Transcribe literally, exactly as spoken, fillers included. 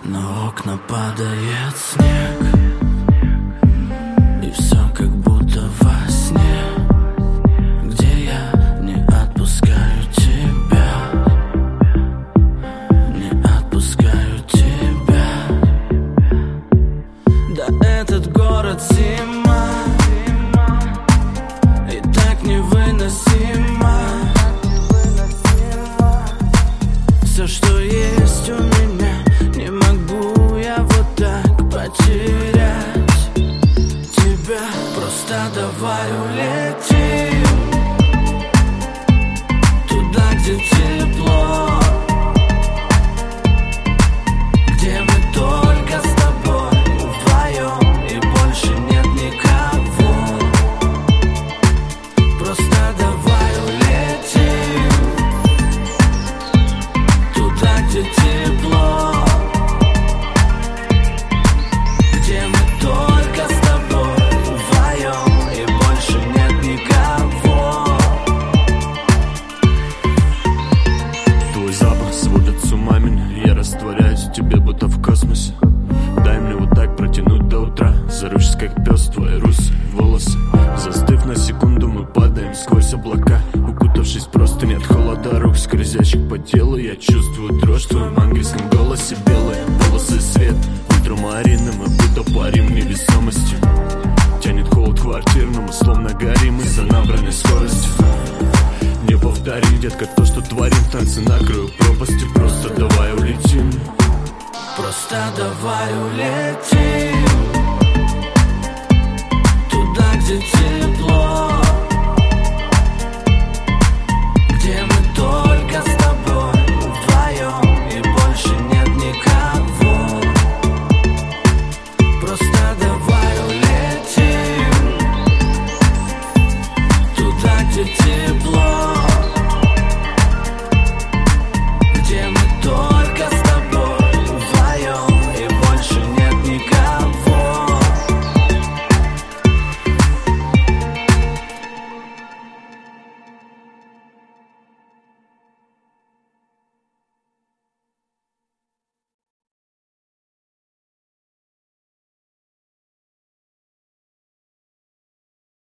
На окна падает снег, и все как будто во сне, где я не отпускаю тебя, не отпускаю тебя. Да этот город зима, и так невыносимо. Все, что есть у меня, не могу я вот так потерять тебя. Просто давай улетим туда, где тепло, где мы только с тобой вдвоем, и больше нет никого. Просто давай улетим туда, где тепло, где мы только с тобой вдвоем, и больше нет никого. Твой запах сводит с ума меня, я растворяюсь в тебе, будто в космосе. Дай мне вот так протянуть до утра, зарывшись как пес в твои русые волосы. Застыв на секунду, мы падаем сквозь облака, укутавшись просто нет холода рук, скользящих по телу. Я чувствую дрожь в твоем ангельском голосе. Белые полосы свет, ультрамарины, мы будто парим в невесомости. Тянет холод квартирному, словно горим из-за набранной скорости. Не повтори, детка, то, что творим в танце на краю пропасти. Просто давай улетим. Просто давай улетим туда, где тепло,